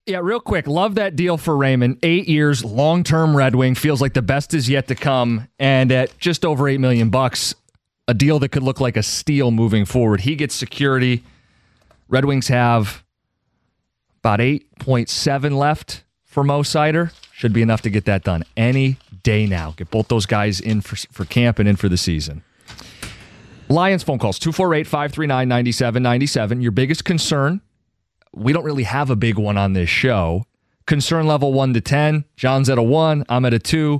Yeah, real quick. Love that deal for Raymond. 8 years, long-term Red Wing. Feels like the best is yet to come. And at just over $8 million, a deal that could look like a steal moving forward. He gets security. Red Wings have about 8.7 left for Mo Seider. Should be enough to get that done any day now. Get both those guys in for camp and in for the season. Lions phone calls, 248-539-9797. Your biggest concern? We don't really have a big one on this show. Concern level 1 to 10. John's at a 1. I'm at a 2.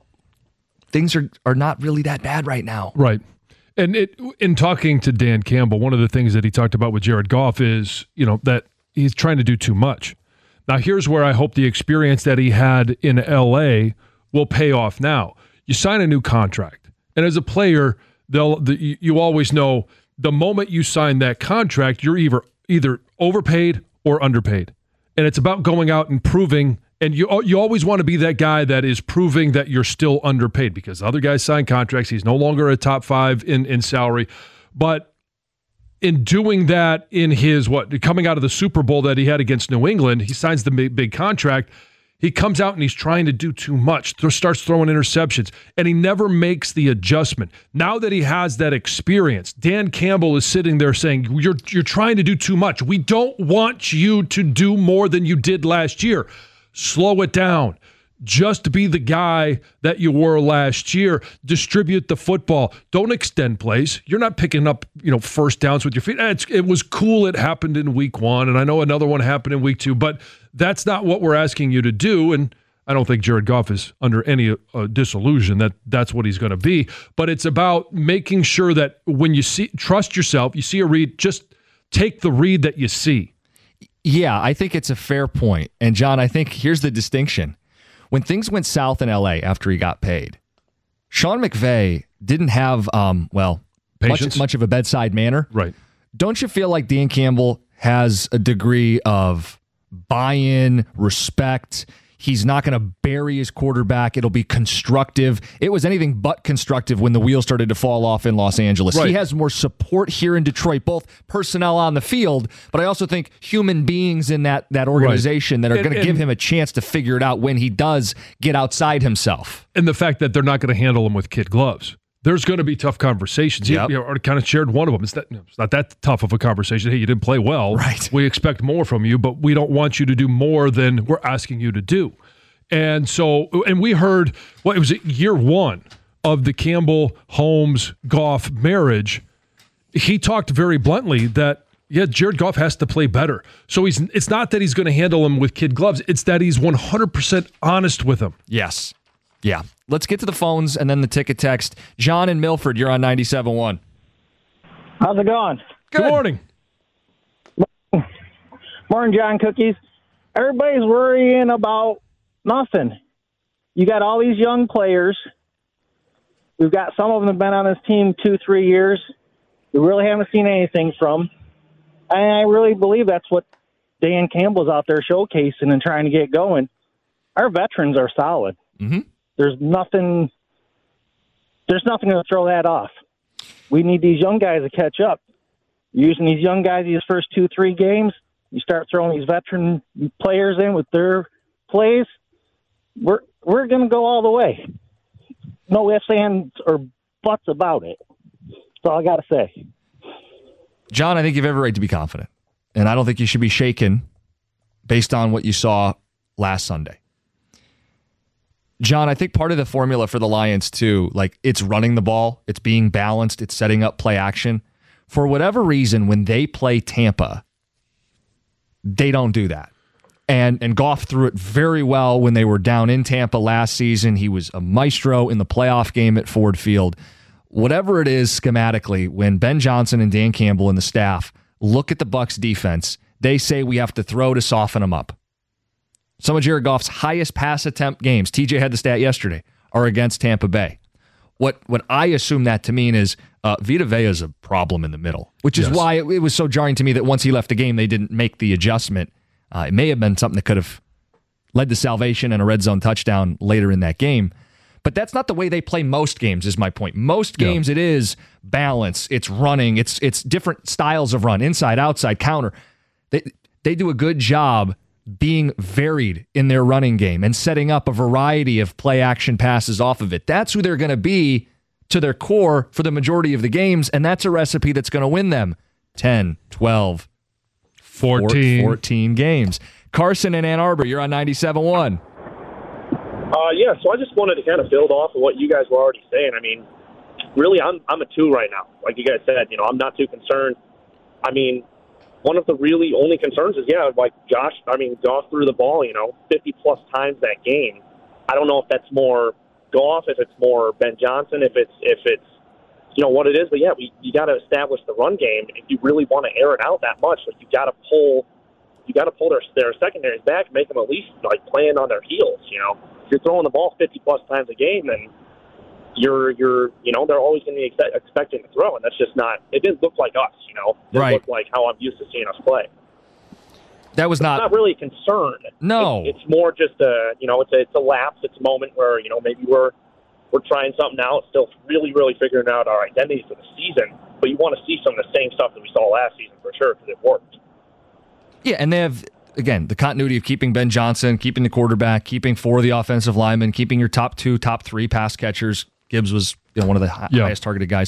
Things are not really that bad right now. Right. And in talking to Dan Campbell, one of the things that he talked about with Jared Goff is, that he's trying to do too much. Now, here's where I hope the experience that he had in L.A. will pay off now. You sign a new contract. And as a player, you always know the moment you sign that contract, you're either overpaid or underpaid. And it's about going out and proving, and you always want to be that guy that is proving that you're still underpaid, because other guys sign contracts. He's no longer a top 5 in salary. But in doing that, in his coming out of the Super Bowl that he had against New England, he signs the big contract. He comes out and he's trying to do too much, starts throwing interceptions, and he never makes the adjustment. Now that he has that experience, Dan Campbell is sitting there saying, you're trying to do too much. We don't want you to do more than you did last year. Slow it down. Just be the guy that you were last year. Distribute the football. Don't extend plays. You're not picking up, first downs with your feet. It was cool it happened in week 1, and I know another one happened in week 2, but that's not what we're asking you to do, and I don't think Jared Goff is under any disillusion that that's what he's going to be. But it's about making sure that when you trust yourself, you see a read, just take the read that you see. Yeah, I think it's a fair point. And John, I think here's the distinction. When things went south in L.A. after he got paid, Sean McVay didn't have, much of a bedside manner. Right. Don't you feel like Dan Campbell has a degree of buy-in, respect? He's not going to bury his quarterback. It'll be constructive. It was anything but constructive when the wheels started to fall off in Los Angeles. Right. He has more support here in Detroit, both personnel on the field, but I also think human beings in that organization that are going to give him a chance to figure it out when he does get outside himself. And the fact that they're not going to handle him with kid gloves. There's going to be tough conversations. Yep. You already kind of shared one of them. It's not that tough of a conversation. Hey, you didn't play well. Right. We expect more from you, but we don't want you to do more than we're asking you to do. And so, and we heard, it was year 1 of the Campbell-Holmes-Goff marriage. He talked very bluntly that, Jared Goff has to play better. So it's not that he's going to handle him with kid gloves. It's that he's 100% honest with him. Yes. Yeah. Let's get to the phones and then the ticket text. John in Milford, you're on 97.1. How's it going? Good morning. Morning, John Cookies. Everybody's worrying about nothing. You got all these young players. We've got some of them have been on this team 2-3 years. We really haven't seen anything from. And I really believe that's what Dan Campbell's out there showcasing and trying to get going. Our veterans are solid. Mm-hmm. There's nothing going to throw that off. We need these young guys to catch up. You're using these young guys these first 2-3 games. You start throwing these veteran players in with their plays. We're going to go all the way. No ifs, ands, or buts about it. That's all I got to say. John, I think you have every right to be confident. And I don't think you should be shaken based on what you saw last Sunday. John, I think part of the formula for the Lions, too, it's running the ball, it's being balanced, it's setting up play action. For whatever reason, when they play Tampa, they don't do that. And Goff threw it very well when they were down in Tampa last season. He was a maestro in the playoff game at Ford Field. Whatever it is schematically, when Ben Johnson and Dan Campbell and the staff look at the Bucs defense, they say we have to throw to soften them up. Some of Jared Goff's highest pass attempt games, TJ had the stat yesterday, are against Tampa Bay. What I assume that to mean is Vita Vea is a problem in the middle, which is why it was so jarring to me that once he left the game, they didn't make the adjustment. It may have been something that could have led to salvation and a red zone touchdown later in that game. But that's not the way they play most games, is my point. Most games, it is balance, it's running, it's different styles of run, inside, outside, counter. They do a good job being varied in their running game and setting up a variety of play action passes off of it. That's who they're going to be to their core for the majority of the games, and that's a recipe that's going to win them 10, 12, 14 games. Carson in Ann Arbor, you're on 97.1. Yeah, so I just wanted to kind of build off of what you guys were already saying. I mean, really, I'm a 2 right now. Like you guys said, I'm not too concerned. I mean, one of the really only concerns is, Goff threw the ball, 50-plus times that game. I don't know if that's more Goff, if it's more Ben Johnson, if it's what it is. But, yeah, you got to establish the run game. If you really want to air it out that much, you got to pull their secondaries back, make them at least, playing on their heels, If you're throwing the ball 50-plus times a game, then they're always going to be expecting to throw, and that's just not. It didn't look like us, It didn't look like how I'm used to seeing us play. That was not really a concern. No, it's more just it's a lapse. It's a moment where maybe we're trying something out, still really really figuring out our identity for the season. But you want to see some of the same stuff that we saw last season for sure because it worked. Yeah, and they have. Again, the continuity of keeping Ben Johnson, keeping the quarterback, keeping 4 of the offensive linemen, keeping your top 2, top 3 pass catchers. Gibbs was one of the highest targeted guys.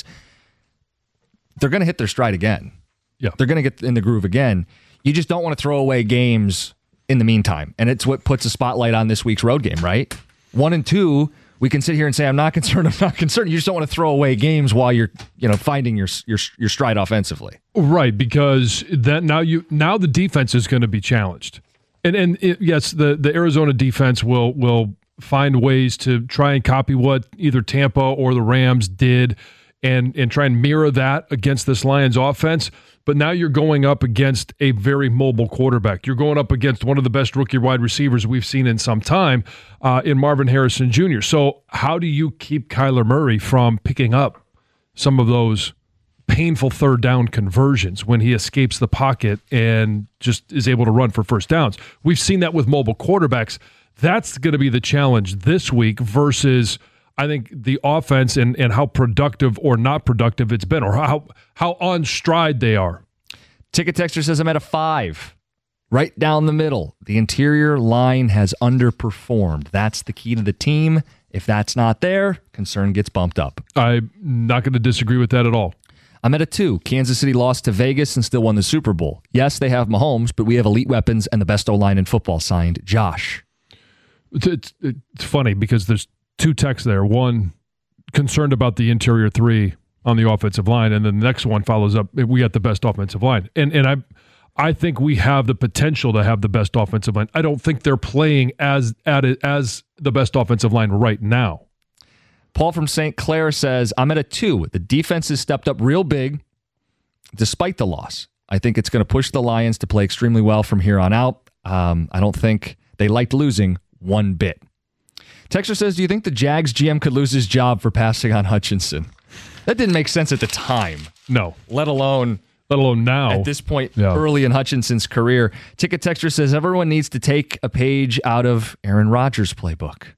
They're going to hit their stride again. Yeah. They're going to get in the groove again. You just don't want to throw away games in the meantime. And it's what puts a spotlight on this week's road game, right? 1 and 2, we can sit here and say, I'm not concerned. You just don't want to throw away games while you're finding your stride offensively. Right, because that now the defense is going to be challenged. Yes, the Arizona defense will find ways to try and copy what either Tampa or the Rams did and try and mirror that against this Lions offense. But now you're going up against a very mobile quarterback. You're going up against one of the best rookie wide receivers we've seen in some time in Marvin Harrison Jr. So how do you keep Kyler Murray from picking up some of those painful third down conversions when he escapes the pocket and just is able to run for first downs? We've seen that with mobile quarterbacks. That's going to be the challenge this week versus, I think, the offense and how productive or not productive it's been, or how on stride they are. Ticket Texter says I'm at a 5. Right down the middle. The interior line has underperformed. That's the key to the team. If that's not there, concern gets bumped up. I'm not going to disagree with that at all. I'm at a 2. Kansas City lost to Vegas and still won the Super Bowl. Yes, they have Mahomes, but we have elite weapons and the best O-line in football. Signed, Josh. It's funny because there's 2 texts there. One, concerned about the interior 3 on the offensive line, and then the next one follows up, we got the best offensive line. And I think we have the potential to have the best offensive line. I don't think they're playing as the best offensive line right now. Paul from St. Clair says, I'm at a 2. The defense has stepped up real big despite the loss. I think it's going to push the Lions to play extremely well from here on out. I don't think they liked losing one bit. Texter says, do you think the Jags GM could lose his job for passing on Hutchinson? That didn't make sense at the time. No. Let alone now. At this point, early in Hutchinson's career. Ticket Texter says, everyone needs to take a page out of Aaron Rodgers' playbook.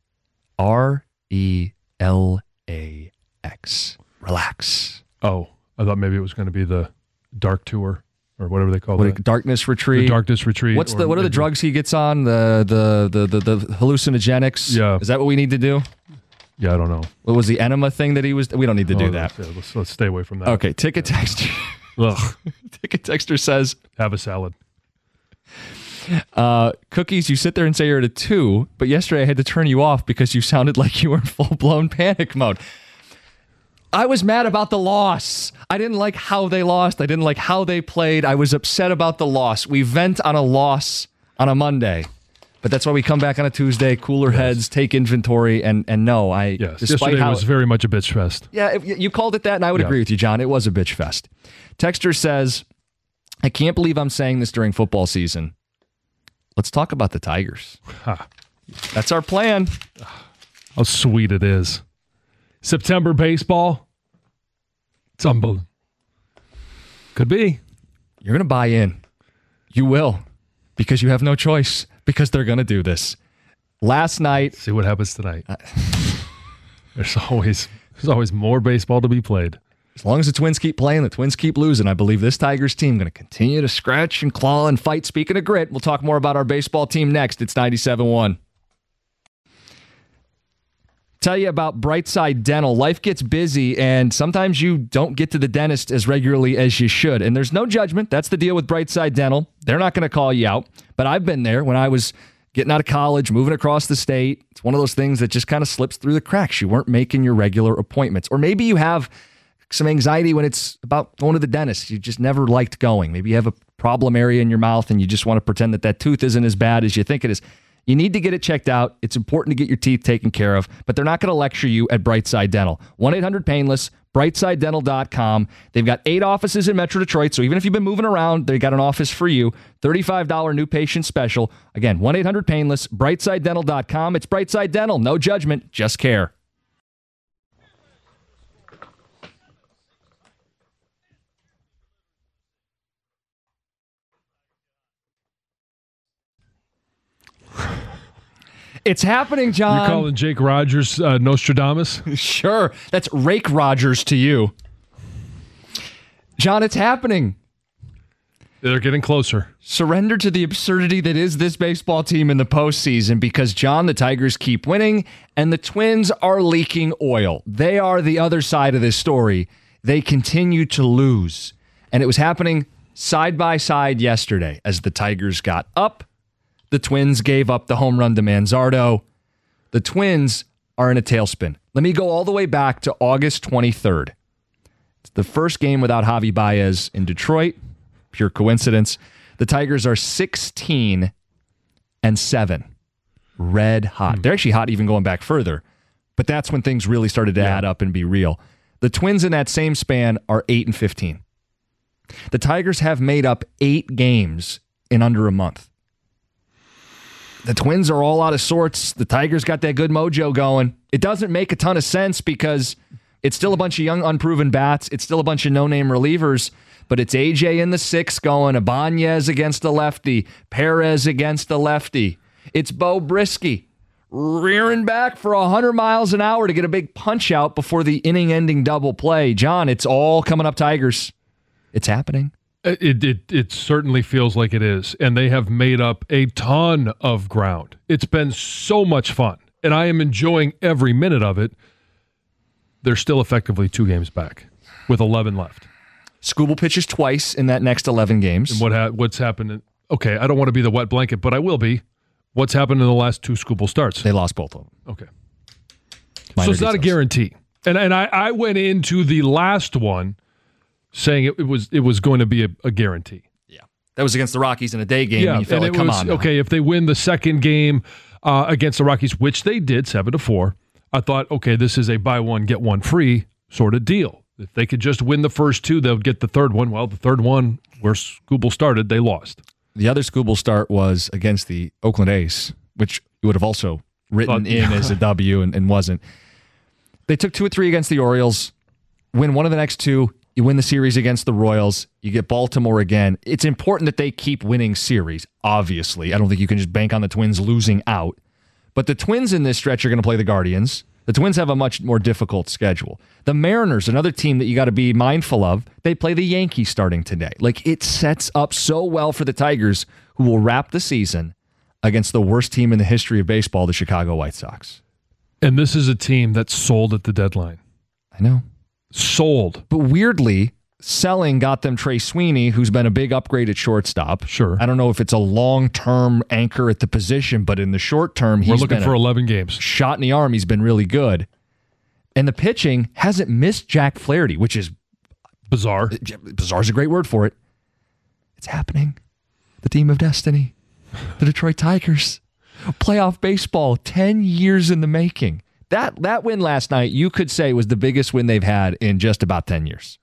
RELAX. Relax. Oh, I thought maybe it was going to be the Dark Tour. Or whatever they call it. Darkness Retreat. The Darkness Retreat. What are the drugs he gets on? The hallucinogenics? Yeah. Is that what we need to do? Yeah, I don't know. What was the enema thing that he was? We don't need to do that. Yeah, let's stay away from that. Okay, Ticket Texter. Ticket Texter says, have a salad. Cookies, you sit there and say you're at a 2, but yesterday I had to turn you off because you sounded like you were in full-blown panic mode. I was mad about the loss. I didn't like how they lost. I didn't like how they played. I was upset about the loss. We vent on a loss on a Monday, but that's why we come back on a Tuesday, cooler heads, take inventory, and no, yesterday was very much a bitch fest. Yeah, you called it that, and I would agree with you, John. It was a bitch fest. Texter says, I can't believe I'm saying this during football season. Let's talk about the Tigers. That's our plan. How sweet it is. September baseball. It's unbelievable. Could be. You're going to buy in. You will. Because you have no choice. Because they're going to do this. Last night. See what happens tonight. There's always more baseball to be played. As long as the Twins keep playing, the Twins keep losing, I believe this Tigers team going to continue to scratch and claw and fight. Speaking of grit, we'll talk more about our baseball team next. It's 97.1. Tell you about Brightside Dental. Life gets busy, and sometimes you don't get to the dentist as regularly as you should. And there's no judgment. That's the deal with Brightside Dental. They're not going to call you out. But I've been there when I was getting out of college, moving across the state. It's one of those things that just kind of slips through the cracks. You weren't making your regular appointments. Or maybe you have some anxiety when it's about going to the dentist. You just never liked going. Maybe you have a problem area in your mouth and you just want to pretend that tooth isn't as bad as you think it is. You need to get it checked out. It's important to get your teeth taken care of, but they're not going to lecture you at Brightside Dental. 1-800-PAINLESS, BrightsideDental.com. They've got 8 offices in Metro Detroit, so even if you've been moving around, they got an office for you. $35 new patient special. Again, 1-800-PAINLESS, BrightsideDental.com. It's Brightside Dental. No judgment, just care. It's happening, John. You're calling Jake Rogers Nostradamus? Sure. That's Rake Rogers to you. John, it's happening. They're getting closer. Surrender to the absurdity that is this baseball team in the postseason because, John, the Tigers keep winning and the Twins are leaking oil. They are the other side of this story. They continue to lose. And it was happening side by side yesterday as the Tigers got up. The Twins gave up the home run to Manzardo. The Twins are in a tailspin. Let me go all the way back to August 23rd. It's the first game without Javi Baez in Detroit. Pure coincidence. The Tigers are 16-7. Red hot. They're actually hot even going back further. But that's when things really started to add up and be real. The Twins in that same span are 8-15. The Tigers have made up 8 games in under a month. The Twins are all out of sorts. The Tigers got that good mojo going. It doesn't make a ton of sense because it's still a bunch of young, unproven bats. It's still a bunch of no-name relievers. But it's AJ in the 6th going, Ibanez against the lefty, Perez against the lefty. It's Bo Brisky rearing back for 100 miles an hour to get a big punch out before the inning-ending double play. John, it's all coming up Tigers. It's happening. It certainly feels like it is, and they have made up a ton of ground. It's been so much fun, and I am enjoying every minute of it. They're still effectively 2 games back with 11 left. Skubal pitches twice in that next 11 games. And what's happened? Okay, I don't want to be the wet blanket, but I will be. What's happened in the last 2 Skubal starts? They lost both of them. Okay. Minor so it's not a details. guarantee. And I went into the last one saying it was going to be a guarantee. Yeah. That was against the Rockies in a day game. Yeah, And you felt and like, come on. Now. Okay, if they win the second game against the Rockies, which they did 7-4, I thought, okay, this is a buy one, get one free sort of deal. If they could just win the first 2, they'll get the third one. Well, the third one, where Skubal started, they lost. The other Skubal start was against the Oakland A's, which you would have also written in as a W and wasn't. They took 2 or 3 against the Orioles, win one of the next 2. You win the series against the Royals. You get Baltimore again. It's important that they keep winning series, obviously. I don't think you can just bank on the Twins losing out. But the Twins in this stretch are going to play the Guardians. The Twins have a much more difficult schedule. The Mariners, another team that you got to be mindful of, they play the Yankees starting today. Like, it sets up so well for the Tigers, who will wrap the season against the worst team in the history of baseball, the Chicago White Sox. And this is a team that's sold at the deadline. I know. Sold. But weirdly, selling got them Trey Sweeney, who's been a big upgrade at shortstop. Sure. I don't know if it's a long-term anchor at the position, but in the short term, We're looking for 11 games. Shot in the arm. He's been really good. And the pitching hasn't missed Jack Flaherty, which is bizarre. Bizarre is a great word for it. It's happening. The team of destiny. The Detroit Tigers. Playoff baseball, 10 years in the making. That win last night, you could say, was the biggest win they've had in just about 10 years.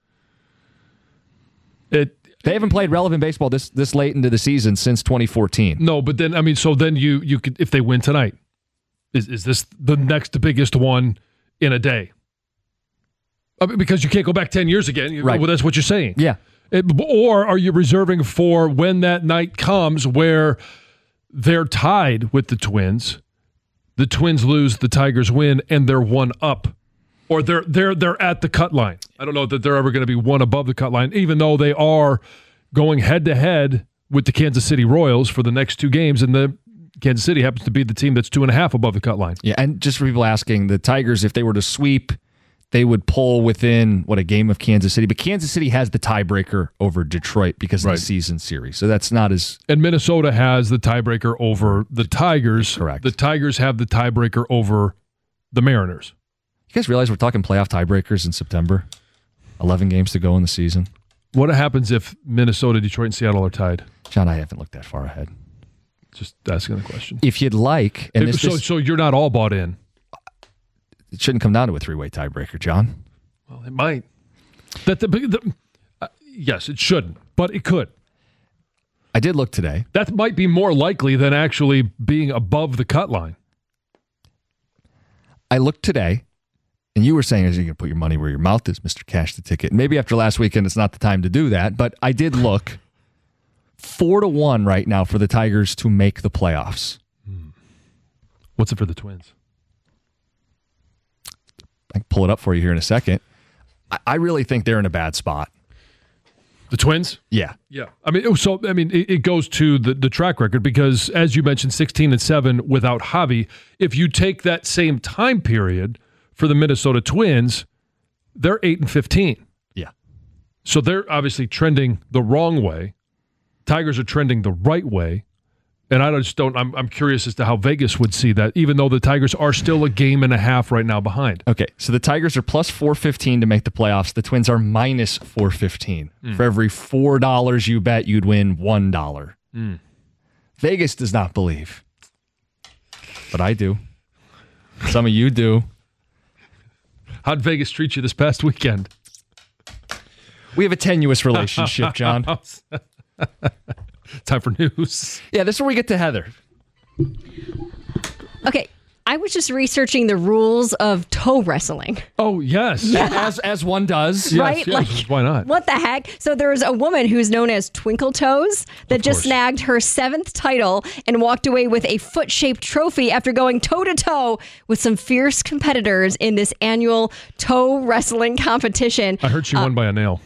They haven't played relevant baseball this late into the season since 2014. No, but then, I mean, so then you could, if they win tonight, is this the next biggest one in a day? I mean, because you can't go back 10 years again. Right. Well, that's what you're saying. Yeah. Or are you reserving for when that night comes where they're tied with the Twins lose, the Tigers win, and they're one up, or they're at the cut line? I don't know that they're ever going to be one above the cut line, even though they are going head-to-head with the Kansas City Royals for the next 2 games, and the Kansas City happens to be the team that's 2.5 above the cut line. Yeah, and just for people asking, the Tigers, if they were to sweep, they would pull within, a game of Kansas City. But Kansas City has the tiebreaker over Detroit because of the season series. So that's not as... And Minnesota has the tiebreaker over the Tigers. Correct. The Tigers have the tiebreaker over the Mariners. You guys realize we're talking playoff tiebreakers in September? 11 games to go in the season. What happens if Minnesota, Detroit, and Seattle are tied? John, I haven't looked that far ahead. Just asking the question. If you'd like... and so you're not all bought in? It shouldn't come down to a 3-way tiebreaker, John. Well, it might. Yes, it shouldn't, but it could. I did look today. That might be more likely than actually being above the cut line. I looked today, and you were saying, as you're going to put your money where your mouth is, Mr. Cash the Ticket. Maybe after last weekend, it's not the time to do that, but I did look. 4-1 right now for the Tigers to make the playoffs. What's it for the Twins? I can pull it up for you here in a second. I really think they're in a bad spot. The Twins? Yeah. Yeah. It goes to the track record because, as you mentioned, 16-7 without Javi. If you take that same time period for the Minnesota Twins, they're 8-15. Yeah. So they're obviously trending the wrong way. Tigers are trending the right way. And I'm curious as to how Vegas would see that, even though the Tigers are still a game and a half right now behind. Okay, so the Tigers are plus 415 to make the playoffs. The Twins are minus 415. For every $4 you bet, you'd win $1. Vegas does not believe. But I do. Some of you do. How'd Vegas treat you this past weekend? We have a tenuous relationship, John. Time for news. Yeah, this is where we get to Heather. Okay, I was just researching the rules of toe wrestling. Oh, yes. Yeah. As one does. Right? Yes, why not? What the heck? So there's a woman who's known as Twinkle Toes that just snagged her 7th title and walked away with a foot-shaped trophy after going toe-to-toe with some fierce competitors in this annual toe wrestling competition. I heard she won by a nail.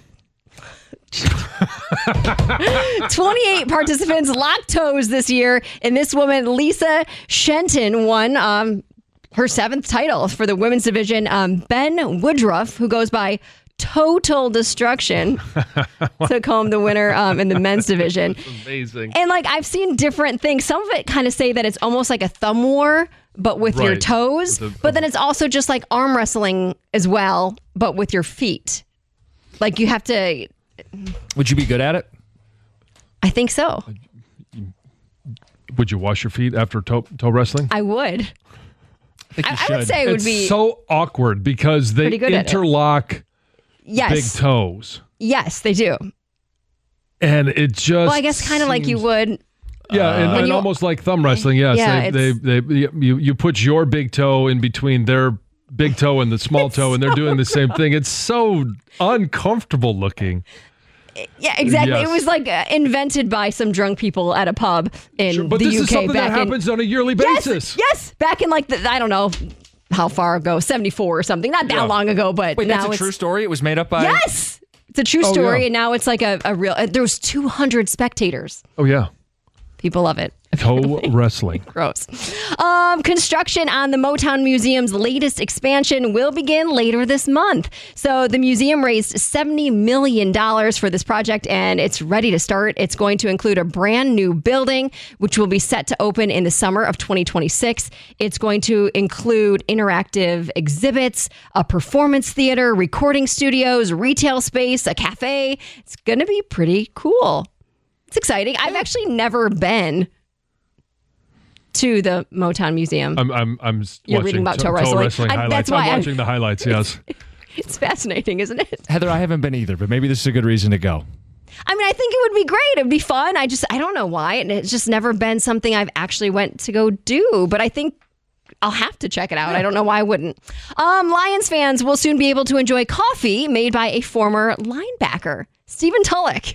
28 participants locked toes this year, and this woman, Lisa Shenton, won her 7th title for the women's division. Ben Woodruff, who goes by Total Destruction, took home the winner in the men's division. That's amazing. And I've seen different things. Some of it kind of say that it's almost like a thumb war, but with your toes. But then it's also just like arm wrestling as well, but with your feet. You have to... Would you be good at it? I think so. Would you wash your feet after toe wrestling? I would. I would say it would be so awkward because they interlock big toes. Yes, they do. And it just well, I guess kind of like you would. Yeah, and almost like thumb wrestling. Yes, you put your big toe in between their big toe and the small toe, and they're doing the same thing. It's so uncomfortable looking. Yeah, exactly. Yes. It was invented by some drunk people at a pub in the UK. But this is something that happens on a yearly basis. Yes, back in I don't know how far ago, 74 or something. Not that long ago, but wait, now that's a true story? It was made up by... Yes! It's a true story, and now it's like a real... there was 200 spectators. Oh, yeah. People love it. Toe wrestling. Gross. Construction on the Motown Museum's latest expansion will begin later this month. So the museum raised $70 million for this project, and it's ready to start. It's going to include a brand new building, which will be set to open in the summer of 2026. It's going to include interactive exhibits, a performance theater, recording studios, retail space, a cafe. It's going to be pretty cool. It's exciting. I've actually never been to the Motown Museum. I'm You're reading about toe wrestling highlights. That's why I'm watching the highlights, yes. It's fascinating, isn't it? Heather, I haven't been either, but maybe this is a good reason to go. I mean, I think it would be great. It'd be fun. I don't know why. And it's just never been something I've actually went to go do. But I think I'll have to check it out. I don't know why I wouldn't. Lions fans will soon be able to enjoy coffee made by a former linebacker, Stephen Tulloch.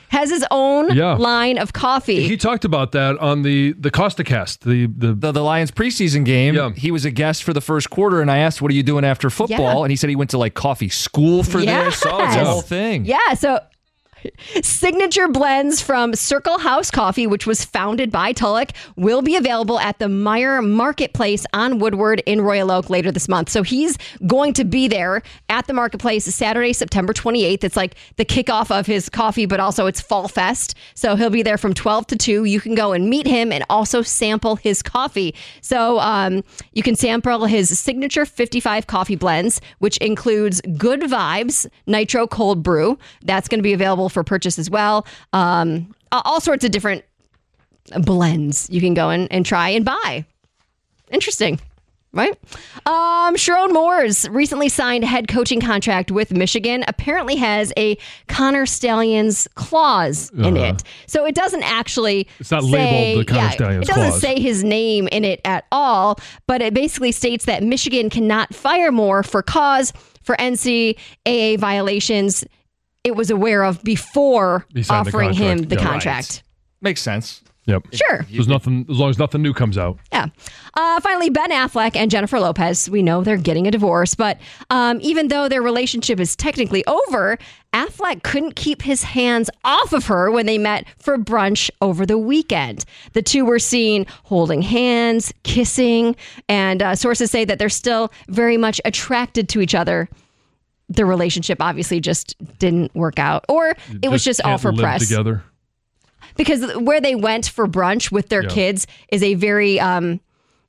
has his own Yeah. line of coffee. He talked about that on the CostaCast. The Lions preseason game. Yeah. He was a guest for the first quarter, and I asked, "What are you doing after football?" Yeah. And he said he went to like coffee school for this. Oh, it's a Yes. whole thing. Yeah, so signature blends from Circle House Coffee, which was founded by Tulloch, will be available at the Meyer Marketplace on Woodward in Royal Oak later this month. So he's going to be there at the marketplace Saturday, September 28th. It's like the kickoff of his coffee, but also it's Fall Fest. So he'll be there from 12 to 2. You can go and meet him and also sample his coffee. So you can sample his signature 55 coffee blends, which includes Good Vibes Nitro Cold Brew. That's going to be available for purchase as well. All sorts of different blends you can go and try and buy. Interesting, right? Sherrone Moore's recently signed head coaching contract with Michigan apparently has a Connor Stalions clause in it. So it doesn't actually It's not labeled the Connor Stalions it doesn't clause. say his name in it at all, but it basically states that Michigan cannot fire Moore for cause for NCAA violations it was aware of before He signed the offering him contract. the Yeah. contract. Makes sense. Yep. Sure. There's nothing, as long as nothing new comes out. Yeah. Finally, Ben Affleck and Jennifer Lopez. We know they're getting a divorce, but even though their relationship is technically over, Affleck couldn't keep his hands off of her when they met for brunch over the weekend. The two were seen holding hands, kissing, and sources say that they're still very much attracted to each other. The relationship obviously just didn't work out, or it was just all can't for live press. together. Because where they went for brunch with their kids is a very, highly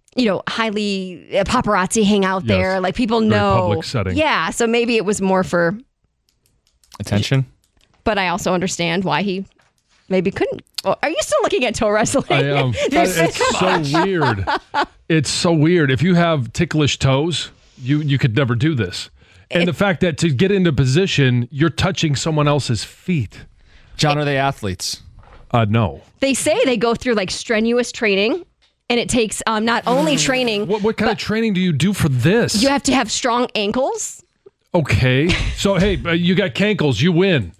paparazzi hang out there. Yes. Like people Very know. public setting. Yeah. So maybe it was more for, Attention. but I also understand why he maybe couldn't. Oh, are you still looking at toe wrestling? I am. It's so weird. It's so weird. If you have ticklish toes, you could never do this. And the fact that to get into position, you're touching someone else's feet. John, are they athletes? No. They say they go through like strenuous training, and it takes not only training. What kind of training do you do for this? You have to have strong ankles. Okay. So, hey, you got cankles. You win.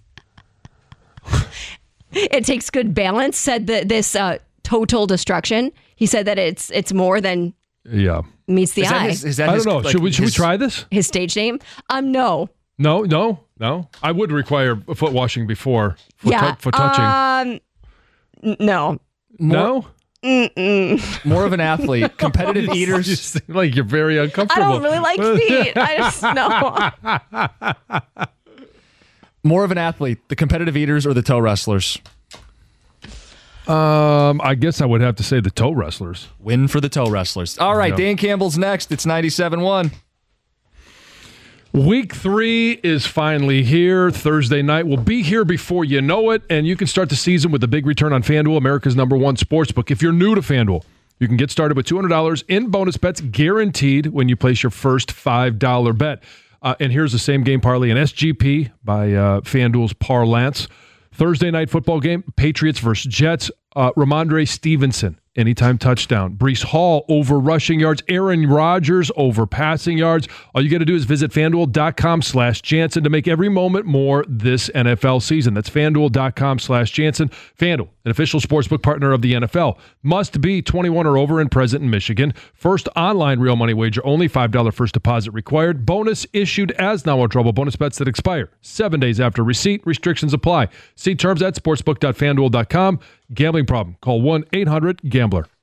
It takes good balance, said this Total Destruction. He said that it's more than Yeah. meets the eye. I don't know. Should we try this? His stage name? No. No. I would require foot washing before foot touching. No. No? More of an athlete. Competitive You eaters. seem like you're very I uncomfortable. don't really like feet. I just no. More of an athlete. The competitive eaters or the toe wrestlers? I guess I would have to say the toe wrestlers. Win for the toe wrestlers. All right, Yeah. Dan Campbell's next. It's 97.1. Week 3 is finally here. Thursday night will be here before you know it, and you can start the season with a big return on FanDuel, America's #1 sportsbook. If you're new to FanDuel, you can get started with $200 in bonus bets guaranteed when you place your first $5 bet. And here's the same game parlay, an SGP by FanDuel's Parlance. Thursday night football game, Patriots versus Jets. Ramondre Stevenson, anytime touchdown. Breece Hall over rushing yards. Aaron Rodgers over passing yards. All you got to do is visit FanDuel.com/Jansen to make every moment more this NFL season. That's FanDuel.com/Jansen. FanDuel, an official sportsbook partner of the NFL. Must be 21 or over and present in Michigan. First online real money wager, only $5 first deposit required. Bonus issued as now or trouble. Bonus bets that expire 7 days after receipt. Restrictions apply. See terms at sportsbook.fanduel.com. Gambling problem? Call 1-800-GAMBLER.